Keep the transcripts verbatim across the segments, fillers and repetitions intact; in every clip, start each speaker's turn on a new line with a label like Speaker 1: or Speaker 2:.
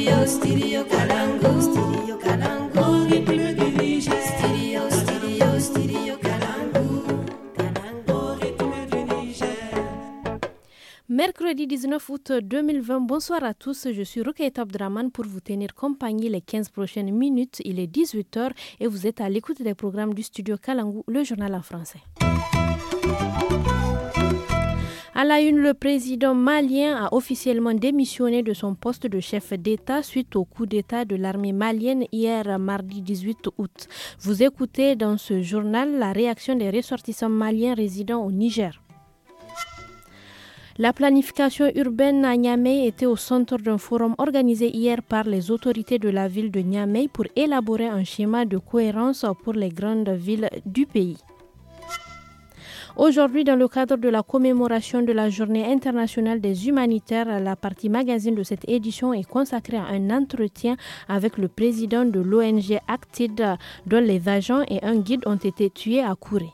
Speaker 1: Studio, studio Kalangu. Studio Kalangu. Rythme du Niger. Studio, studio, studio Kalangu. Kalangu, rythme du Niger.
Speaker 2: Mercredi dix-neuf août deux mille vingt, bonsoir à tous, je suis Rukaita Abdraman pour vous tenir compagnie les quinze prochaines minutes. Il est dix-huit heures et vous êtes à l'écoute des programmes du studio Kalangu, le journal en français. À la une, le président malien a officiellement démissionné de son poste de chef d'État suite au coup d'État de l'armée malienne hier mardi dix-huit août. Vous écoutez dans ce journal la réaction des ressortissants maliens résidant au Niger. La planification urbaine à Niamey était au centre d'un forum organisé hier par les autorités de la ville de Niamey pour élaborer un schéma de cohérence pour les grandes villes du pays. Aujourd'hui, dans le cadre de la commémoration de la Journée internationale des humanitaires, la partie magazine de cette édition est consacrée à un entretien avec le président de l'O N G Acted, dont les agents et un guide ont été tués à Kouré.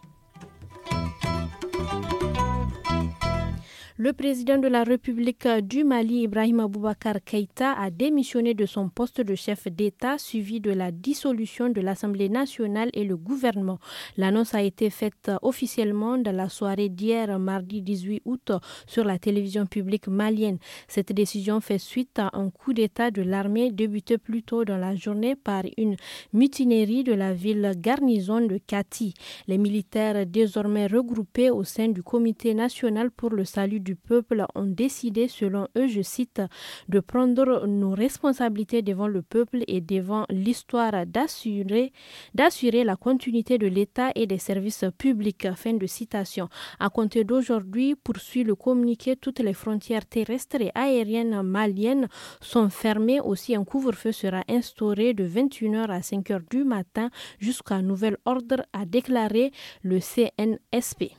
Speaker 2: Le président de la République du Mali, Ibrahima Boubacar Keïta, a démissionné de son poste de chef d'État suivi de la dissolution de l'Assemblée nationale et le gouvernement. L'annonce a été faite officiellement dans la soirée d'hier, mardi dix-huit août, sur la télévision publique malienne. Cette décision fait suite à un coup d'État de l'armée débuté plus tôt dans la journée par une mutinerie de la ville garnison de Kati. Les militaires désormais regroupés au sein du Comité national pour le salut du du peuple ont décidé, selon eux, je cite, de prendre nos responsabilités devant le peuple et devant l'histoire d'assurer, d'assurer la continuité de l'État et des services publics. Fin de citation. À compter d'aujourd'hui, poursuit le communiqué, toutes les frontières terrestres et aériennes maliennes sont fermées. Aussi, un couvre-feu sera instauré de vingt et une heures à cinq heures du matin jusqu'à nouvel ordre, a déclaré le C N S P.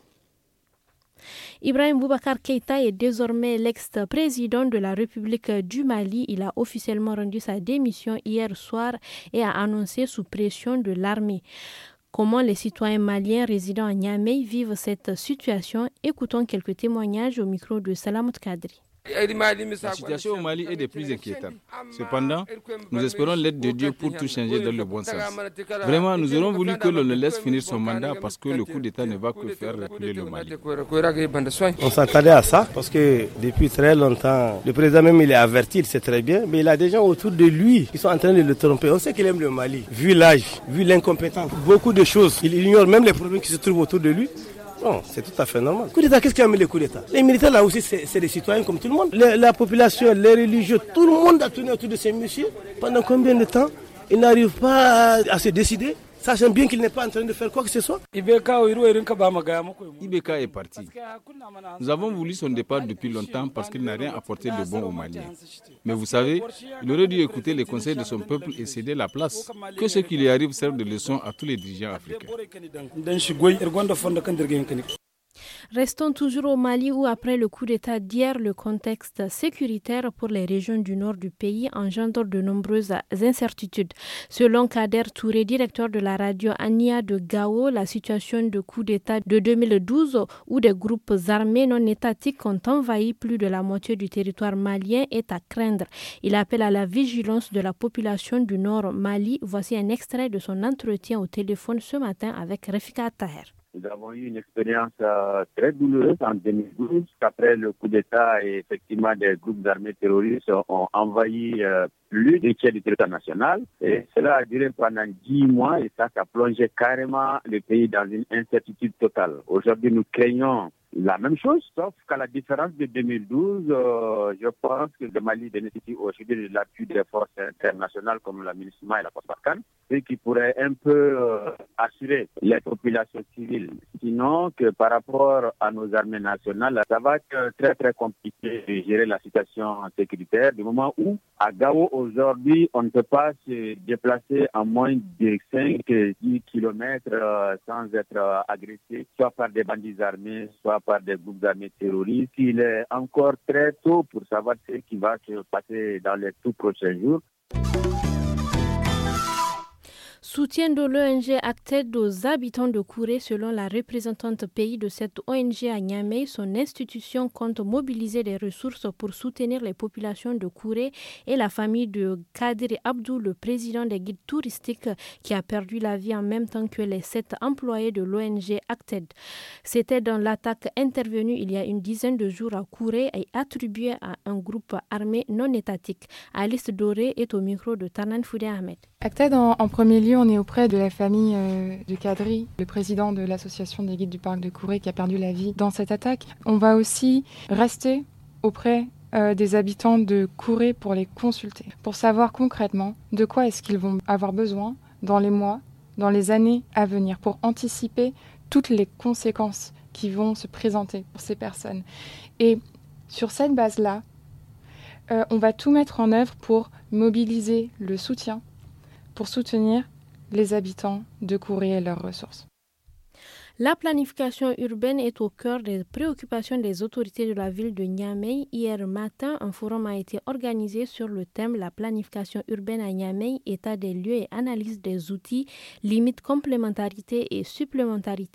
Speaker 2: Ibrahim Boubacar Keïta est désormais l'ex-président de la République du Mali. Il a officiellement rendu sa démission hier soir et a annoncé sous pression de l'armée. Comment les citoyens maliens résidant à Niamey vivent cette situation? Écoutons quelques témoignages au micro de Salamut Kadri.
Speaker 3: La situation au Mali est des plus inquiétantes. Cependant, nous espérons l'aide de Dieu pour tout changer dans le bon sens. Vraiment, nous aurions voulu que l'on le laisse finir son mandat parce que le coup d'État ne va que faire reculer le Mali.
Speaker 4: On s'attendait à ça parce que depuis très longtemps, le président même il est averti, il sait très bien, mais il a des gens autour de lui qui sont en train de le tromper. On sait qu'il aime le Mali, vu l'âge, vu l'incompétence, beaucoup de choses. Il ignore même les problèmes qui se trouvent autour de lui. Non, c'est tout à fait normal. Coup d'État, qu'est-ce qui a mis le coup d'État? Les militaires là aussi, c'est, c'est des citoyens comme tout le monde. Le, la population, les religieux, tout le monde a tourné autour de ces messieurs. Pendant combien de temps ils n'arrivent pas à, à se décider, sachant bien qu'il n'est pas en train de faire quoi que ce soit?
Speaker 3: I B K est parti. Nous avons voulu son départ depuis longtemps parce qu'il n'a rien apporté de bon aux Maliens. Mais vous savez, il aurait dû écouter les conseils de son peuple et céder la place. Que ce qui lui arrive serve de leçon à tous les dirigeants africains.
Speaker 2: Restons toujours au Mali où, après le coup d'État d'hier, le contexte sécuritaire pour les régions du nord du pays engendre de nombreuses incertitudes. Selon Kader Touré, directeur de la radio Ania de Gao, la situation de coup d'État de deux mille douze, où des groupes armés non étatiques ont envahi plus de la moitié du territoire malien, est à craindre. Il appelle à la vigilance de la population du nord Mali. Voici un extrait de son entretien au téléphone ce matin avec Rafika Taher.
Speaker 5: Nous avons eu une expérience euh, très douloureuse en deux mille douze, qu'après le coup d'État, et effectivement, des groupes armés terroristes ont envahi euh, plus du tiers du territoire national. Et cela a duré pendant dix mois et ça a plongé carrément le pays dans une incertitude totale. Aujourd'hui, nous craignons la même chose, sauf qu'à la différence de deux mille douze, euh, je pense que le Mali bénéficie aujourd'hui de l'appui des forces internationales comme la MINUSMA et la force Barkhane, ce qui pourrait un peu euh, assurer les populations civiles. Sinon, que par rapport à nos armées nationales, ça va être très très compliqué de gérer la situation sécuritaire du moment où à Gao aujourd'hui, on ne peut pas se déplacer à moins de cinq à dix kilomètres euh, sans être euh, agressé, soit par des bandits armés, soit par des groupes armés terroristes. Il est encore très tôt pour savoir ce qui va se passer dans les tout prochains jours.
Speaker 2: Soutien de l'O N G Acted aux habitants de Kouré. Selon la représentante pays de cette O N G à Niamey, son institution compte mobiliser des ressources pour soutenir les populations de Kouré et la famille de Kadir Abdou, le président des guides touristiques, qui a perdu la vie en même temps que les sept employés de l'O N G Acted. C'était dans l'attaque intervenue il y a une dizaine de jours à Kouré et attribuée à un groupe armé non étatique. Alice Doré est au micro de Tarnan Foudé Ahmed.
Speaker 6: Acted, en, en premier lieu, on est auprès de la famille euh, de Kadri, le président de l'association des guides du parc de Kouré, qui a perdu la vie dans cette attaque. On va aussi rester auprès euh, des habitants de Kouré pour les consulter, pour savoir concrètement de quoi est-ce qu'ils vont avoir besoin dans les mois, dans les années à venir, pour anticiper toutes les conséquences qui vont se présenter pour ces personnes. Et sur cette base-là, euh, on va tout mettre en œuvre pour mobiliser le soutien, pour soutenir les habitants de Kouré et leurs ressources.
Speaker 2: La planification urbaine est au cœur des préoccupations des autorités de la ville de Niamey. Hier matin, un forum a été organisé sur le thème « La planification urbaine à Niamey, état des lieux et analyse des outils, limites, complémentarité et supplémentarité »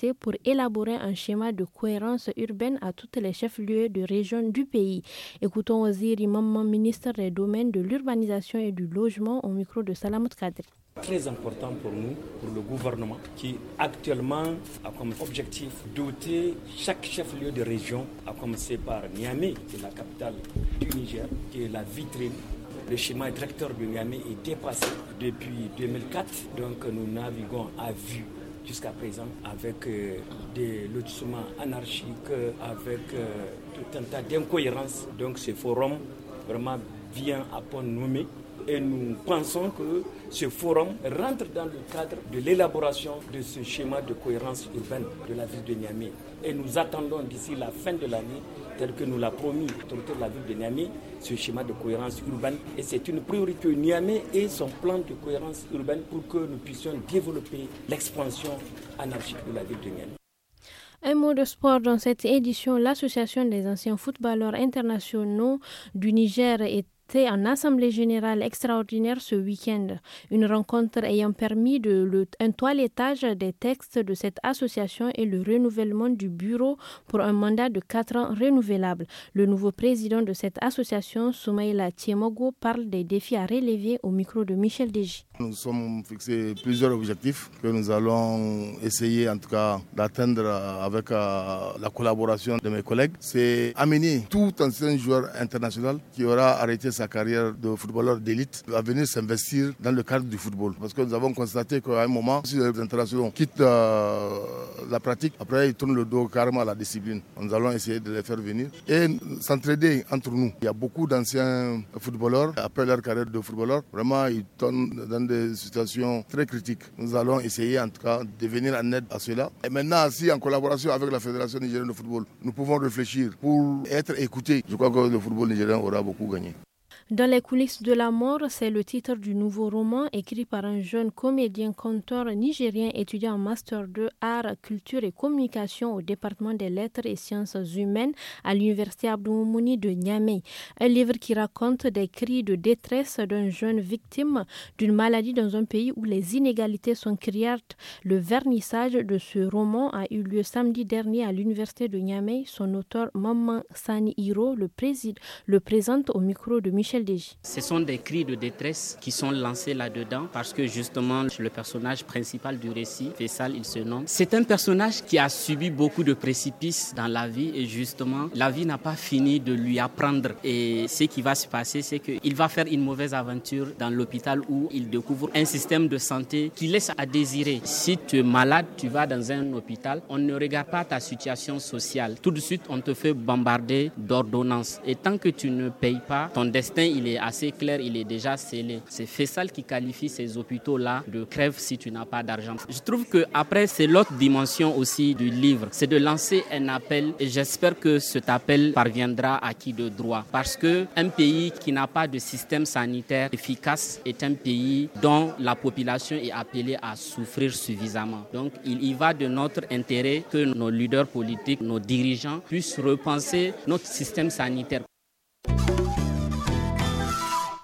Speaker 2: pour élaborer un schéma de cohérence urbaine à tous les chefs-lieux de région du pays. Écoutons Oziri Maman, ministre des Domaines de l'Urbanisation et du Logement, au micro de Salamot Kadri.
Speaker 7: Très important pour nous, pour le gouvernement, qui actuellement a comme objectif doter chaque chef-lieu de région, à commencer par Niamey, qui est la capitale du Niger, qui est la vitrine. Le schéma directeur de Niamey est dépassé depuis deux mille quatre, donc nous naviguons à vue jusqu'à présent avec euh, des lotissements anarchiques, avec euh, tout un tas d'incohérences. Donc ce forum vraiment vient à point nommé. Et nous pensons que ce forum rentre dans le cadre de l'élaboration de ce schéma de cohérence urbaine de la ville de Niamey. Et nous attendons d'ici la fin de l'année, tel que nous l'a promis l'autorité de la ville de Niamey, ce schéma de cohérence urbaine. Et c'est une priorité Niamey et son plan de cohérence urbaine pour que nous puissions développer l'expansion anarchique de la ville de Niamey.
Speaker 2: Un mot de sport dans cette édition. L'Association des anciens footballeurs internationaux du Niger est en assemblée générale extraordinaire ce week-end. Une rencontre ayant permis de le, un toilettage des textes de cette association et le renouvellement du bureau pour un mandat de quatre ans renouvelable. Le nouveau président de cette association, Soumaïla Tiemogo, parle des défis à relever au micro de Michel Deji.
Speaker 8: Nous sommes fixés plusieurs objectifs que nous allons essayer en tout cas d'atteindre avec euh, la collaboration de mes collègues. C'est amener tout ancien joueur international qui aura arrêté sa carrière de footballeur d'élite à venir s'investir dans le cadre du football. Parce que nous avons constaté qu'à un moment, si les internationaux quittent euh, la pratique, après ils tournent le dos carrément à la discipline. Nous allons essayer de les faire venir et s'entraider entre nous. Il y a beaucoup d'anciens footballeurs, après leur carrière de footballeur, vraiment ils tombent dans des situations très critiques. Nous allons essayer en tout cas de venir en aide à cela. Et maintenant, si en collaboration avec la Fédération nigérienne de football, nous pouvons réfléchir pour être écoutés, je crois que le football nigérien aura beaucoup gagné.
Speaker 2: Dans les coulisses de la mort, c'est le titre du nouveau roman écrit par un jeune comédien-conteur nigérien étudiant en Master deux Arts, Culture et Communication au département des Lettres et Sciences Humaines à l'Université Abdou Moumouni de Niamey. Un livre qui raconte des cris de détresse d'un jeune victime d'une maladie dans un pays où les inégalités sont criardes. Le vernissage de ce roman a eu lieu samedi dernier à l'Université de Niamey. Son auteur, Maman Sani Hiro, le, préside, le présente au micro de Michel.
Speaker 9: Ce sont des cris de détresse qui sont lancés là-dedans parce que justement le personnage principal du récit, Faisal, il se nomme. C'est un personnage qui a subi beaucoup de précipices dans la vie et justement la vie n'a pas fini de lui apprendre. Et ce qui va se passer, c'est qu'il va faire une mauvaise aventure dans l'hôpital où il découvre un système de santé qui laisse à désirer. Si tu es malade, tu vas dans un hôpital, on ne regarde pas ta situation sociale. Tout de suite, on te fait bombarder d'ordonnances. Et tant que tu ne payes pas, ton destin il est assez clair, il est déjà scellé. C'est Faisal qui qualifie ces hôpitaux-là de crève si tu n'as pas d'argent. Je trouve qu'après, c'est l'autre dimension aussi du livre, c'est de lancer un appel et j'espère que cet appel parviendra à qui de droit. Parce qu'un pays qui n'a pas de système sanitaire efficace est un pays dont la population est appelée à souffrir suffisamment. Donc il y va de notre intérêt que nos leaders politiques, nos dirigeants puissent repenser notre système sanitaire.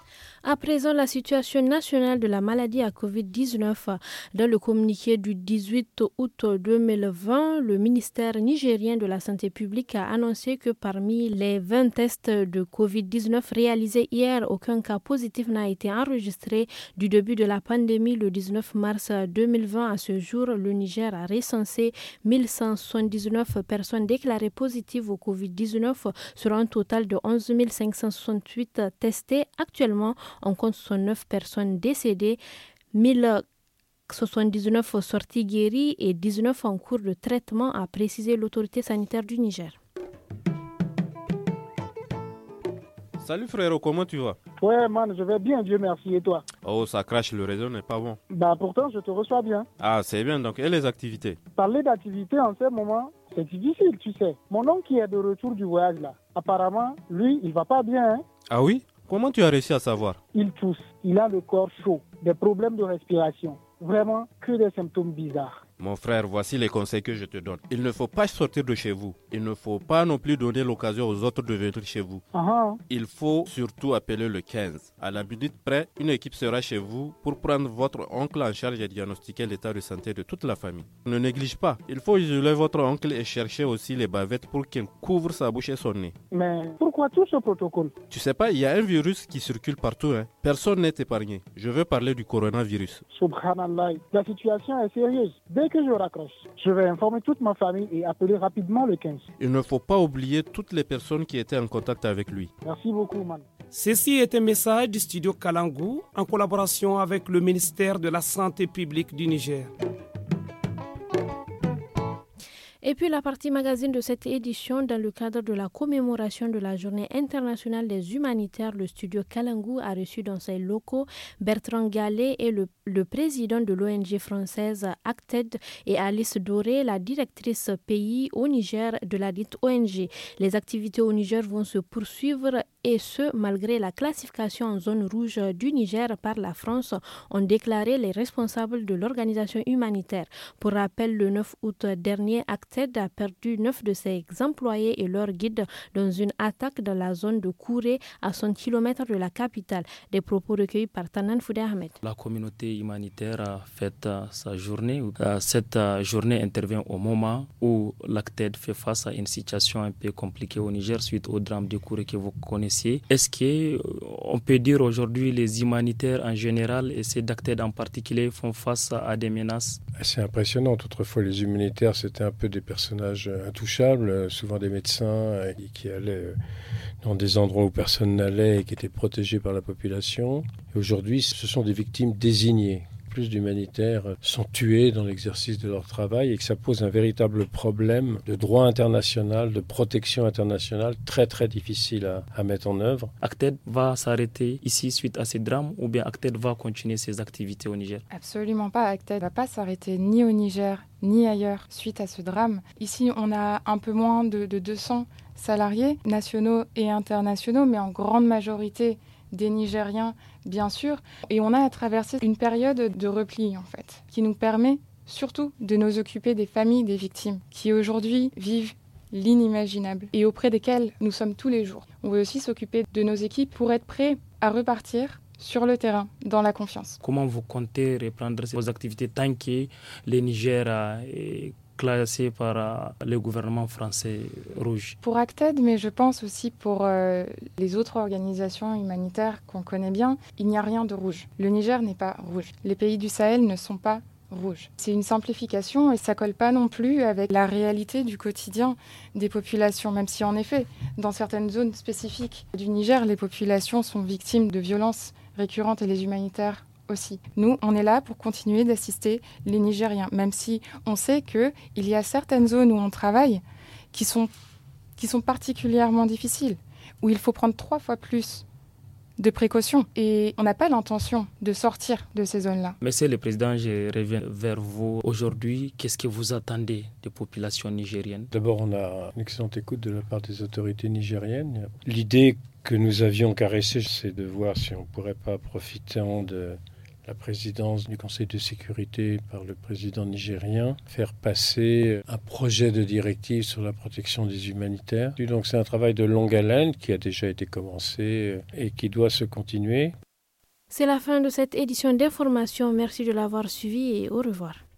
Speaker 2: À présent, la situation nationale de la maladie à covid dix-neuf. Dans le communiqué du dix-huit août deux mille vingt, le ministère nigérien de la Santé publique a annoncé que parmi les vingt tests de covid dix-neuf réalisés hier, aucun cas positif n'a été enregistré. Du début de la pandémie, le dix-neuf mars deux mille vingt à ce jour, le Niger a recensé mille cent soixante-dix-neuf personnes déclarées positives au covid dix-neuf sur un total de onze mille cinq cent soixante-huit testés. Actuellement, on compte soixante-neuf personnes décédées, mille soixante-dix-neuf sorties guéries et dix-neuf en cours de traitement, a précisé l'autorité sanitaire du Niger.
Speaker 10: Salut frérot, comment tu vas?
Speaker 11: Ouais man, je vais bien, Dieu merci, et toi?
Speaker 10: Oh, ça crache, le réseau n'est pas bon.
Speaker 11: Bah pourtant, je te reçois bien.
Speaker 10: Ah, c'est bien, donc, et les activités?
Speaker 11: Parler d'activités en ce moment, c'est difficile, tu sais. Mon oncle qui est de retour du voyage là, apparemment, lui, il va pas bien, hein?
Speaker 10: Ah oui? Comment tu as réussi à savoir?
Speaker 11: Il tousse, il a le corps chaud, des problèmes de respiration. Vraiment, que des symptômes bizarres.
Speaker 10: Mon frère, voici les conseils que je te donne. Il ne faut pas sortir de chez vous. Il ne faut pas non plus donner l'occasion aux autres de venir chez vous.
Speaker 11: Uh-huh.
Speaker 10: Il faut surtout appeler le quinze. À la minute près, une équipe sera chez vous pour prendre votre oncle en charge et diagnostiquer l'état de santé de toute la famille. Ne néglige pas. Il faut isoler votre oncle et chercher aussi les bavettes pour qu'il couvre sa bouche et son nez.
Speaker 11: Mais pourquoi tout ce protocole?
Speaker 10: Tu sais pas, il y a un virus qui circule partout. Hein. Personne n'est épargné. Je veux parler du coronavirus.
Speaker 11: Subhanallah, la situation est sérieuse. Dès que je raccroche, je vais informer toute ma famille et appeler rapidement le quinze.
Speaker 10: Il ne faut pas oublier toutes les personnes qui étaient en contact avec lui.
Speaker 11: Merci beaucoup, man.
Speaker 12: Ceci est un message du studio Kalangu en collaboration avec le ministère de la Santé publique du Niger.
Speaker 2: Et puis la partie magazine de cette édition, dans le cadre de la commémoration de la Journée internationale des humanitaires, le studio Kalangu a reçu dans ses locaux Bertrand Gallet et le, le président de l'O N G française Acted et Alice Doré, la directrice pays au Niger de la dite O N G. Les activités au Niger vont se poursuivre et ce, malgré la classification en zone rouge du Niger par la France, ont déclaré les responsables de l'organisation humanitaire. Pour rappel, le neuf août dernier, Acted a perdu neuf de ses employés et leurs guides dans une attaque dans la zone de Kouré, à cent kilomètres de la capitale. Des propos recueillis par Tanan Foudé Ahmed.
Speaker 13: La communauté humanitaire a fait sa journée. Cette journée intervient au moment où l'Acted fait face à une situation un peu compliquée au Niger suite au drame de Kouré que vous connaissez. Est-ce qu'on peut dire aujourd'hui les humanitaires en général et ces d'Acted en particulier font face à des menaces?
Speaker 14: C'est impressionnant. Autrefois, les humanitaires, c'était un peu des personnages intouchables, souvent des médecins qui allaient dans des endroits où personne n'allait et qui étaient protégés par la population. Et aujourd'hui, ce sont des victimes désignées. Plus d'humanitaires sont tués dans l'exercice de leur travail et que ça pose un véritable problème de droit international, de protection internationale très très difficile à, à mettre en œuvre.
Speaker 13: Acted va s'arrêter ici suite à ces drames ou bien Acted va continuer ses activités au Niger?
Speaker 6: Absolument pas. Acted ne va pas s'arrêter ni au Niger ni ailleurs suite à ce drame. Ici, on a un peu moins de, de deux cents salariés nationaux et internationaux, mais en grande majorité des Nigériens, bien sûr. Et on a traversé une période de repli, en fait, qui nous permet surtout de nous occuper des familles des victimes, qui aujourd'hui vivent l'inimaginable et auprès desquelles nous sommes tous les jours. On veut aussi s'occuper de nos équipes pour être prêts à repartir sur le terrain, dans la confiance.
Speaker 13: Comment vous comptez reprendre vos activités tant que le Niger est classé par euh, le gouvernement français rouge?
Speaker 6: Pour Acted, mais je pense aussi pour euh, les autres organisations humanitaires qu'on connaît bien, il n'y a rien de rouge. Le Niger n'est pas rouge. Les pays du Sahel ne sont pas rouges. C'est une simplification et ça colle pas non plus avec la réalité du quotidien des populations, même si en effet, dans certaines zones spécifiques du Niger, les populations sont victimes de violences récurrentes et les humanitaires aussi. Nous, on est là pour continuer d'assister les Nigériens, même si on sait qu'il y a certaines zones où on travaille qui sont, qui sont particulièrement difficiles, où il faut prendre trois fois plus de précautions. Et on n'a pas l'intention de sortir de ces zones-là.
Speaker 13: Monsieur le Président, je reviens vers vous. Aujourd'hui, qu'est-ce que vous attendez des populations nigériennes?
Speaker 14: D'abord, on a une excellente écoute de la part des autorités nigériennes. L'idée que nous avions caressée, c'est de voir si on ne pourrait pas, profitant de la présidence du Conseil de sécurité par le président nigérien, faire passer un projet de directive sur la protection des humanitaires. Donc c'est un travail de longue haleine qui a déjà été commencé et qui doit se continuer.
Speaker 2: C'est la fin de cette édition d'information. Merci de l'avoir suivi et au revoir.